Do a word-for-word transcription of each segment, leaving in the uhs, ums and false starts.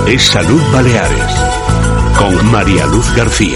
Es Salud Baleares, con María Luz García.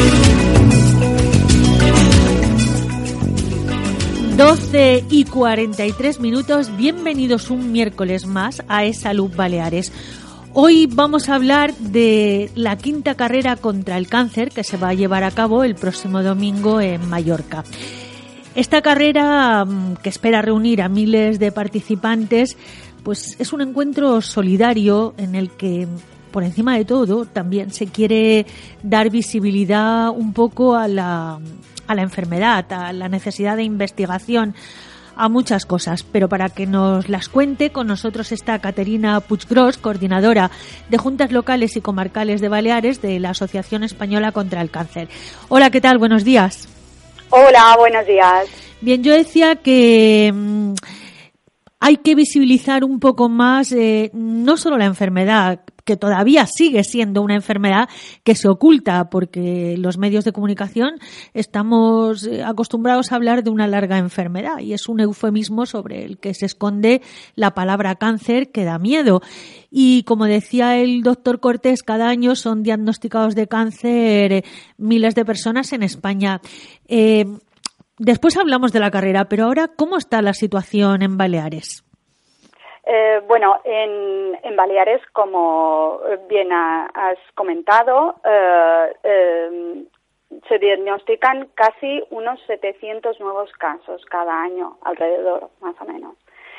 doce y cuarenta y tres minutos, bienvenidos un miércoles más a Es Salud Baleares. Hoy vamos a hablar de la quinta carrera contra el cáncer que se va a llevar a cabo el próximo domingo en Mallorca. Esta carrera, que espera reunir a miles de participantes, pues es un encuentro solidario en el que, por encima de todo, también se quiere dar visibilidad un poco a la, a la enfermedad, a la necesidad de investigación, a muchas cosas. Pero para que nos las cuente, con nosotros está Caterina Puiggròs, coordinadora de Juntas Locales y Comarcales de Baleares de la Asociación Española contra el Cáncer. Hola, ¿qué tal? Buenos días. Hola, buenos días. Bien, yo decía que mmm, hay que visibilizar un poco más eh, no solo la enfermedad, que todavía sigue siendo una enfermedad que se oculta, porque los medios de comunicación estamos acostumbrados a hablar de una larga enfermedad y es un eufemismo sobre el que se esconde la palabra cáncer, que da miedo. Y como decía el doctor Cortés, cada año son diagnosticados de cáncer eh, miles de personas en España. Eh, después hablamos de la carrera, pero ahora, ¿cómo está la situación en Baleares? Eh, bueno, en, en Baleares, como bien ha, has comentado, eh, eh, se diagnostican casi unos setecientos nuevos casos cada año, alrededor, más o menos.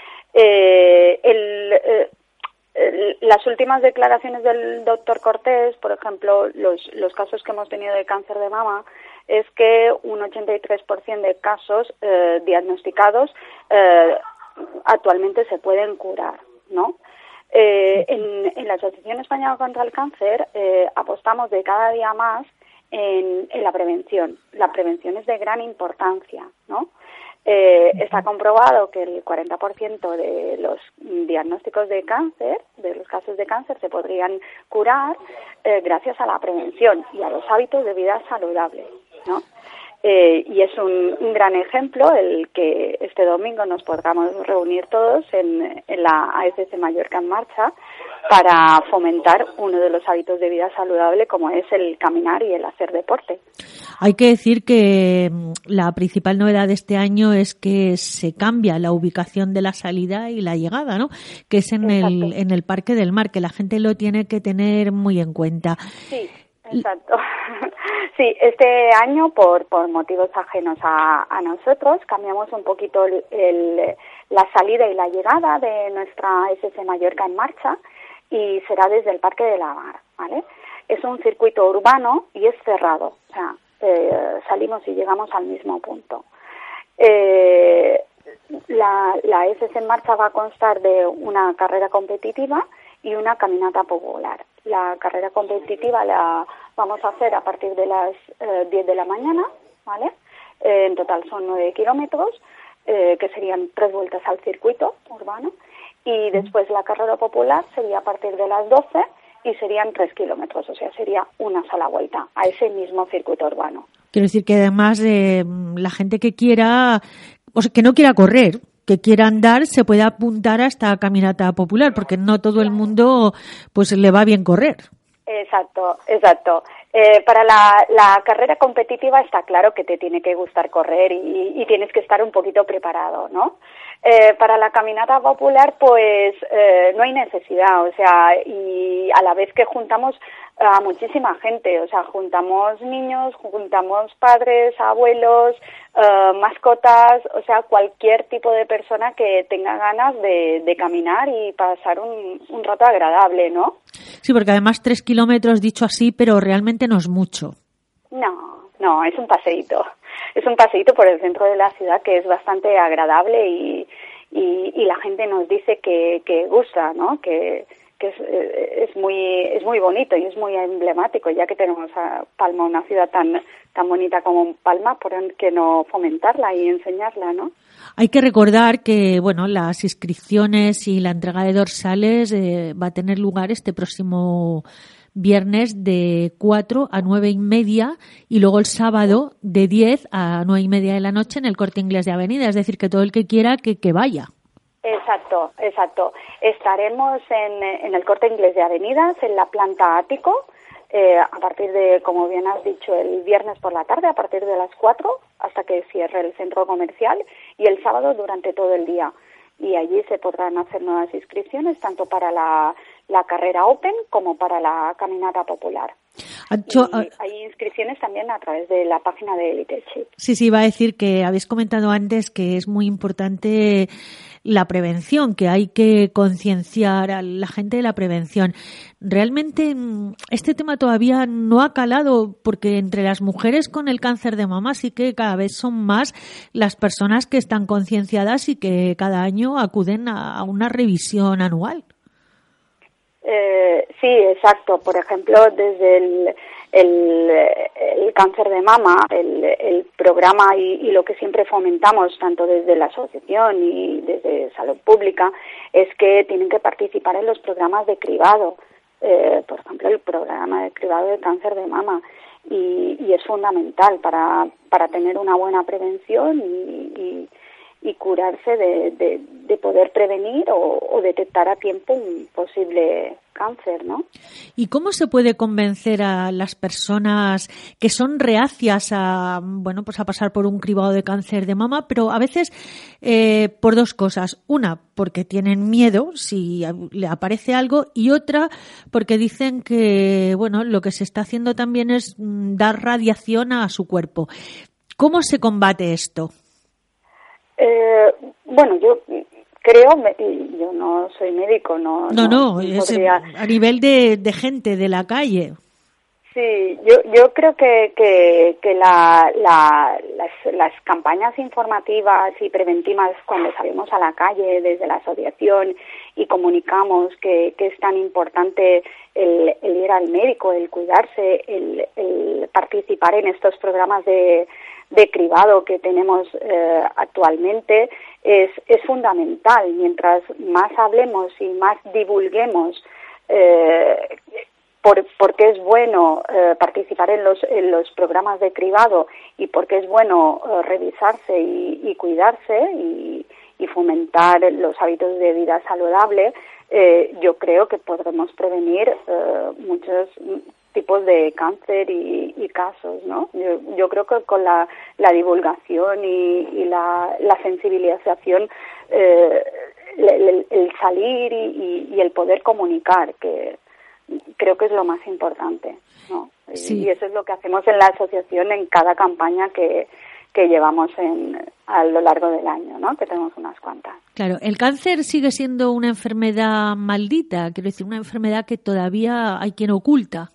Eh, el, eh, el, las últimas declaraciones del doctor Cortés, por ejemplo, los, los casos que hemos tenido de cáncer de mama, es que un ochenta y tres por ciento de casos eh, diagnosticados eh, actualmente se pueden curar, ¿no? Eh, en, en la Asociación Española contra el Cáncer eh, apostamos de cada día más en, en la prevención. La prevención es de gran importancia, ¿no? Eh, está comprobado que el cuarenta por ciento de los diagnósticos de cáncer, de los casos de cáncer, se podrían curar eh, gracias a la prevención y a los hábitos de vida saludables, ¿no? Eh, y es un, un gran ejemplo el que este domingo nos podamos reunir todos en, en la A S C Mallorca en Marcha para fomentar uno de los hábitos de vida saludable, como es el caminar y el hacer deporte. Hay que decir que la principal novedad de este año es que se cambia la ubicación de la salida y la llegada, ¿no? Que es en el, en el Parque del Mar, que la gente lo tiene que tener muy en cuenta. Sí. Exacto. Sí, este año, por por motivos ajenos a, a nosotros, cambiamos un poquito el, el, la salida y la llegada de nuestra S C Mallorca en Marcha y será desde el Parque de la Mar, ¿vale? Es un circuito urbano y es cerrado, o sea, eh, salimos y llegamos al mismo punto. Eh, la, la S C en Marcha va a constar de una carrera competitiva y una caminata popular. La carrera competitiva la vamos a hacer a partir de las eh, diez de la mañana, ¿vale? Eh, en total son nueve kilómetros, eh, que serían tres vueltas al circuito urbano, y después la carrera popular sería a partir de las doce y serían tres kilómetros, o sea, sería una sola vuelta a ese mismo circuito urbano. Quiero decir que además eh, la gente que quiera, o sea, que no quiera correr, que quiera andar, se puede apuntar a esta caminata popular, porque no todo el mundo pues le va bien correr. Exacto, exacto. Eh, para la, la carrera competitiva está claro que te tiene que gustar correr y, y tienes que estar un poquito preparado, ¿no? Eh, para la caminata popular, pues eh, no hay necesidad, o sea, y a la vez que juntamos a muchísima gente, o sea, juntamos niños, juntamos padres, abuelos, eh, mascotas, o sea, cualquier tipo de persona que tenga ganas de, de caminar y pasar un, un rato agradable, ¿no? Sí, porque además tres kilómetros, dicho así, pero realmente no es mucho. No, no, es un paseíto. Es un paseíto por el centro de la ciudad que es bastante agradable y, y, y la gente nos dice que, que gusta, ¿no? Que, que es, es muy es muy bonito y es muy emblemático, ya que tenemos a Palma, una ciudad tan tan bonita como Palma, ¿por qué no fomentarla y enseñarla, no? Hay que recordar que, bueno, las inscripciones y la entrega de dorsales eh, va a tener lugar este próximo viernes de cuatro a nueve y media y luego el sábado de diez a nueve y media de la noche en el Corte Inglés de Avenida. Es decir, que todo el que quiera que, que vaya. Exacto. exacto, exacto. Estaremos en, en el Corte Inglés de Avenidas, en la planta ático, eh, a partir de, como bien has dicho, el viernes por la tarde, a partir de las cuatro, hasta que cierre el centro comercial, y el sábado durante todo el día. Y allí se podrán hacer nuevas inscripciones, tanto para la, la carrera Open como para la caminata popular. Ancho, y hay inscripciones también a través de la página de Eliteship. Sí, sí, iba a decir que habéis comentado antes que es muy importante la prevención, que hay que concienciar a la gente de la prevención. Realmente este tema todavía no ha calado, porque entre las mujeres con el cáncer de mama sí que cada vez son más las personas que están concienciadas y que cada año acuden a una revisión anual. Eh, sí, exacto. Por ejemplo, desde el, el, el cáncer de mama, el, el programa y, y lo que siempre fomentamos, tanto desde la asociación y desde Salud Pública, es que tienen que participar en los programas de cribado. Eh, por ejemplo, el programa de cribado de cáncer de mama. Y, y es fundamental para, para tener una buena prevención y, y y curarse de, de, de poder prevenir o, o detectar a tiempo un posible cáncer, ¿no? ¿Y cómo se puede convencer a las personas que son reacias a, bueno, pues a pasar por un cribado de cáncer de mama, pero a veces eh, por dos cosas? Una, porque tienen miedo si le aparece algo, y otra, porque dicen que, bueno, lo que se está haciendo también es dar radiación a su cuerpo. ¿Cómo se combate esto? Eh, bueno, yo creo, yo no soy médico, no. No, no, no es podría... a nivel de, de gente de la calle. Sí, yo yo creo que que, que la, la, las, las campañas informativas y preventivas cuando salimos a la calle desde la asociación y comunicamos que, que es tan importante el, el ir al médico, el cuidarse, el, el participar en estos programas de de cribado que tenemos eh, actualmente es, es fundamental. Mientras más hablemos y más divulguemos eh, por, por qué es bueno eh, participar en los, en los programas de cribado y por qué es bueno eh, revisarse y, y cuidarse y, y fomentar los hábitos de vida saludable, eh, yo creo que podremos prevenir eh, muchos tipos de cáncer y, y casos, ¿no? Yo, yo creo que con la, la divulgación y, y la, la sensibilización, eh, el, el salir y, y el poder comunicar, que creo que es lo más importante, ¿no? Sí. Y, y eso es lo que hacemos en la asociación en cada campaña que, que llevamos en, a lo largo del año, ¿no? Que tenemos unas cuantas. Claro, el cáncer sigue siendo una enfermedad maldita, quiero decir, una enfermedad que todavía hay quien oculta.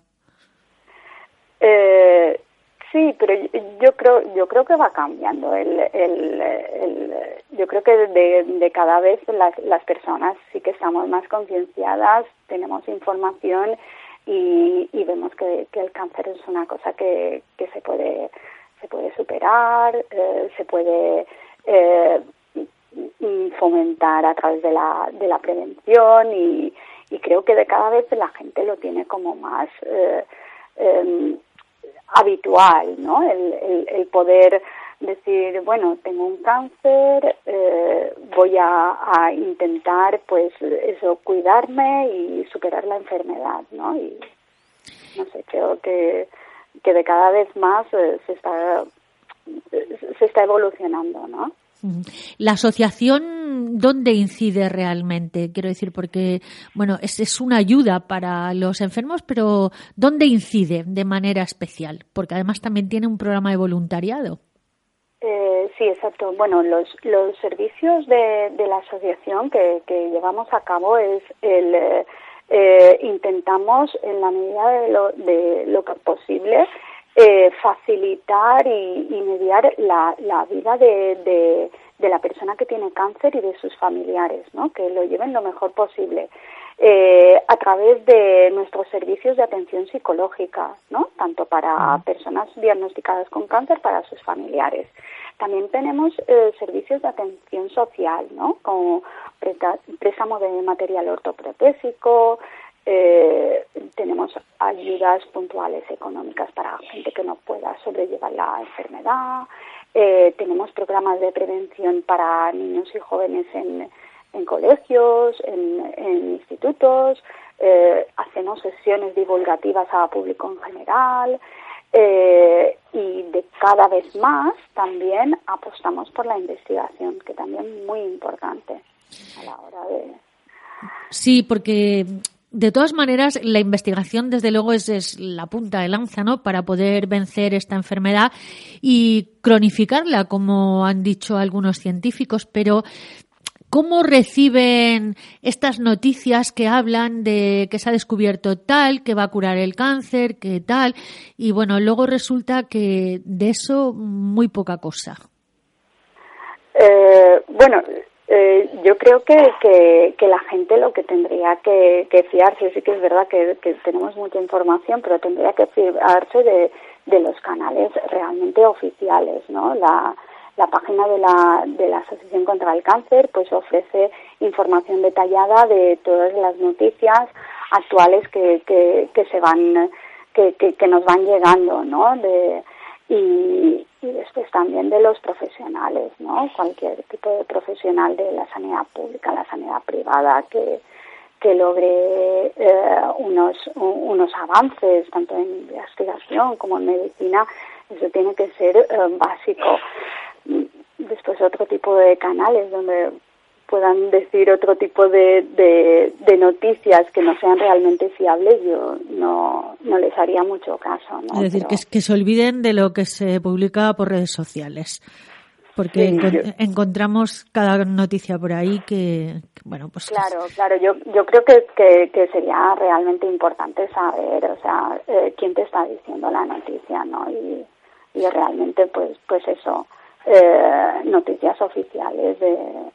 Eh, sí, pero yo creo yo creo que va cambiando. El, el, el, yo creo que de, de cada vez las, las personas sí que estamos más concienciadas, tenemos información y, y vemos que, que el cáncer es una cosa que, que se puede se puede superar, eh, se puede eh, fomentar a través de la de la prevención y, y creo que de cada vez la gente lo tiene como más eh, eh, habitual, ¿no? El, el, el poder decir, bueno, tengo un cáncer, eh, voy a, a intentar, pues, eso, cuidarme y superar la enfermedad, ¿no? Y, no sé, creo que, que de cada vez más eh, se está se está evolucionando, ¿no? La asociación, ¿dónde incide realmente? Quiero decir, porque, bueno, es, es una ayuda para los enfermos, pero ¿dónde incide de manera especial? Porque además también tiene un programa de voluntariado. Eh, sí, exacto. Bueno, los, los servicios de, de la asociación que, que llevamos a cabo es el eh, eh, intentamos, en la medida de lo, de lo que posible, Eh, facilitar y, y mediar la, la vida de, de, de la persona que tiene cáncer y de sus familiares, ¿no? Que lo lleven lo mejor posible eh, a través de nuestros servicios de atención psicológica, ¿no? Tanto para personas diagnosticadas con cáncer, para sus familiares. También tenemos eh, servicios de atención social, ¿no? Como préstamo de material ortoprotésico. Eh, tenemos ayudas puntuales económicas para gente que no pueda sobrellevar la enfermedad. Eh, tenemos programas de prevención para niños y jóvenes en, en colegios, en, en institutos, eh, hacemos sesiones divulgativas a público en general, eh, y de cada vez más también apostamos por la investigación, que también es muy importante a la hora de... Sí, porque de todas maneras la investigación desde luego es, es la punta de lanza, ¿no?, para poder vencer esta enfermedad y cronificarla, como han dicho algunos científicos, pero ¿cómo reciben estas noticias que hablan de que se ha descubierto tal, que va a curar el cáncer, que tal? Y bueno, luego resulta que de eso muy poca cosa. Eh, bueno, eh, yo creo que, que, que la gente lo que tendría que, que fiarse, sí que es verdad que, que tenemos mucha información, pero tendría que fiarse de, de los canales realmente oficiales, ¿no? La La página de la, de la Asociación contra el Cáncer pues ofrece información detallada de todas las noticias actuales que, que, que se van que, que, que nos van llegando, ¿no? De, y, y después también de los profesionales, ¿no? Cualquier tipo de profesional de la sanidad pública, la sanidad privada que que logre eh, unos unos avances tanto en investigación como en medicina, eso tiene que ser eh, básico. Después otro tipo de canales donde puedan decir otro tipo de, de, de noticias que no sean realmente fiables, yo no, no les haría mucho caso, ¿no? Es decir, Pero... que, que se olviden de lo que se publica por redes sociales, porque sí, encont- yo... encontramos cada noticia por ahí que, que bueno, pues... Claro, claro, yo yo creo que, que, que sería realmente importante saber, o sea, eh, quién te está diciendo la noticia, ¿no? Y, y realmente, pues pues eso... Eh, noticias oficiales de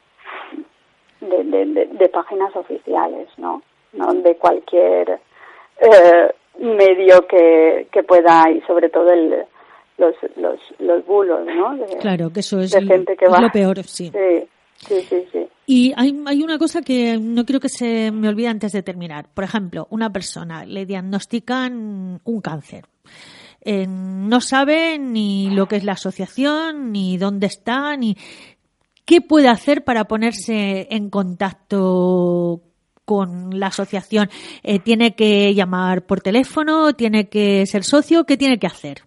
de, de, de de páginas oficiales, ¿no? No de cualquier eh, medio que, que pueda, y sobre todo el, los los los bulos, ¿no? De, claro, que eso es, de gente que es va. lo peor, sí. Sí, sí, sí, sí. Y hay, hay una cosa que no quiero que se me olvide antes de terminar. Por ejemplo, una persona le diagnostican un cáncer. Eh, no sabe ni lo que es la asociación, ni dónde está, ni qué puede hacer para ponerse en contacto con la asociación. Eh, ¿Tiene que llamar por teléfono? ¿Tiene que ser socio? ¿Qué tiene que hacer?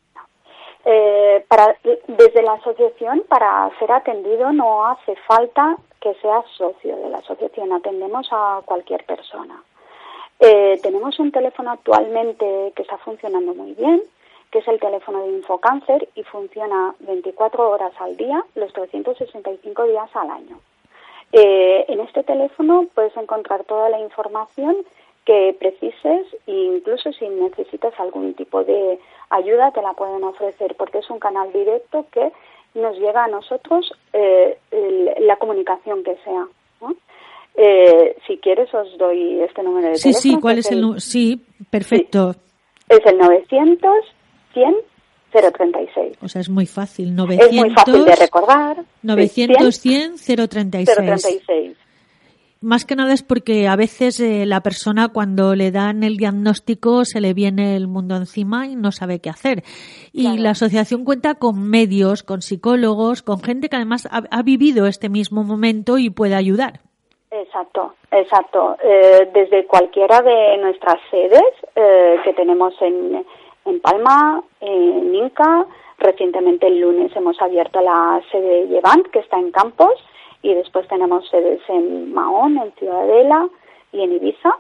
Eh, para, desde la asociación, para ser atendido no hace falta que seas socio de la asociación. Atendemos a cualquier persona. Eh, tenemos un teléfono actualmente que está funcionando muy bien, que es el teléfono de Infocáncer, y funciona veinticuatro horas al día, los trescientos sesenta y cinco días al año. Eh, en este teléfono puedes encontrar toda la información que precises, e incluso si necesitas algún tipo de ayuda te la pueden ofrecer, porque es un canal directo que nos llega a nosotros eh, el, la comunicación que sea, ¿no? Eh, si quieres os doy este número de sí, teléfono. Sí, sí, ¿cuál es el número? Sí, perfecto. Sí, es el novecientos cien cero treinta y seis. O sea, es muy fácil. novecientos, es muy fácil de recordar. novecientos cien cero treinta y seis. Más que nada es porque a veces eh, la persona cuando le dan el diagnóstico se le viene el mundo encima y no sabe qué hacer. Y claro, la asociación cuenta con medios, con psicólogos, con gente que además ha, ha vivido este mismo momento y puede ayudar. Exacto, exacto. Eh, desde cualquiera de nuestras sedes eh, que tenemos en, en Palma, en Inca, recientemente el lunes hemos abierto la sede de Llevant, que está en Campos, y después tenemos sedes en Mahón, en Ciudadela y en Ibiza.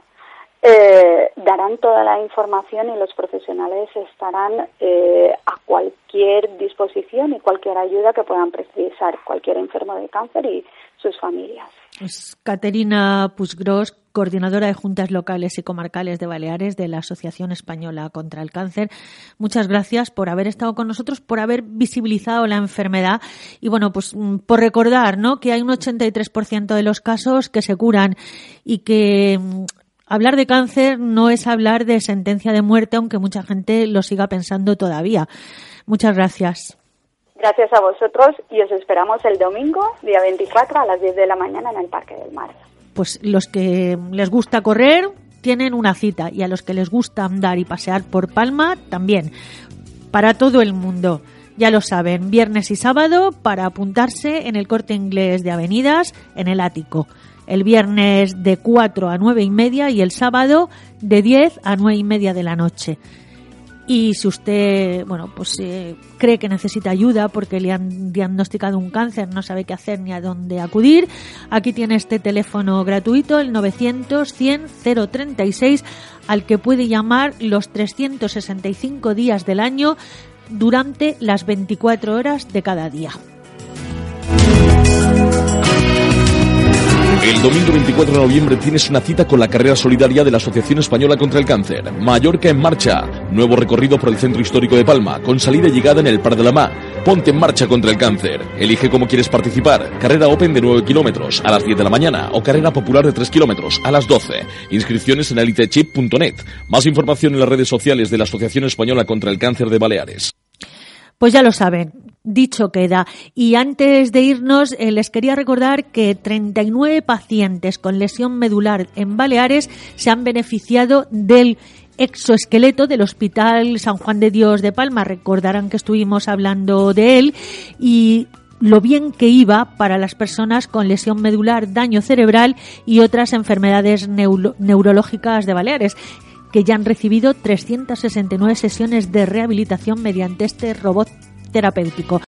Eh, darán toda la información y los profesionales estarán eh, a cualquier disposición y cualquier ayuda que puedan precisar cualquier enfermo de cáncer y sus familias. Es Caterina Puiggròs, coordinadora de Juntas Locales y Comarcales de Baleares de la Asociación Española contra el Cáncer. Muchas gracias por haber estado con nosotros, por haber visibilizado la enfermedad y, bueno, pues por recordar, ¿no?, que hay un ochenta y tres por ciento de los casos que se curan y que hablar de cáncer no es hablar de sentencia de muerte, aunque mucha gente lo siga pensando todavía. Muchas gracias. Gracias a vosotros y os esperamos el domingo, día veinticuatro, a las diez de la mañana en el Parque del Mar. Pues los que les gusta correr tienen una cita y a los que les gusta andar y pasear por Palma también, para todo el mundo. Ya lo saben, viernes y sábado para apuntarse en el Corte Inglés de Avenidas, en el Ático. El viernes de cuatro a nueve y media y el sábado de diez a nueve y media de la noche. Y si usted, bueno, pues eh, cree que necesita ayuda porque le han diagnosticado un cáncer, no sabe qué hacer ni a dónde acudir, aquí tiene este teléfono gratuito, el novecientos cien cero treinta y seis, al que puede llamar los trescientos sesenta y cinco días del año durante las veinticuatro horas de cada día. El domingo veinticuatro de noviembre tienes una cita con la carrera solidaria de la Asociación Española contra el Cáncer. Mallorca en marcha. Nuevo recorrido por el centro histórico de Palma, con salida y llegada en el Prat de la Mar. Ponte en marcha contra el cáncer. Elige cómo quieres participar. Carrera Open de nueve kilómetros a las diez de la mañana o carrera popular de tres kilómetros a las doce. Inscripciones en elitechip punto net. Más información en las redes sociales de la Asociación Española contra el Cáncer de Baleares. Pues ya lo saben, dicho queda. Y antes de irnos, eh, les quería recordar que treinta y nueve pacientes con lesión medular en Baleares se han beneficiado del exoesqueleto del Hospital San Juan de Dios de Palma. Recordarán que estuvimos hablando de él y lo bien que iba para las personas con lesión medular, daño cerebral y otras enfermedades neuro- neurológicas de Baleares, que ya han recibido trescientas sesenta y nueve sesiones de rehabilitación mediante este robot terapéutico.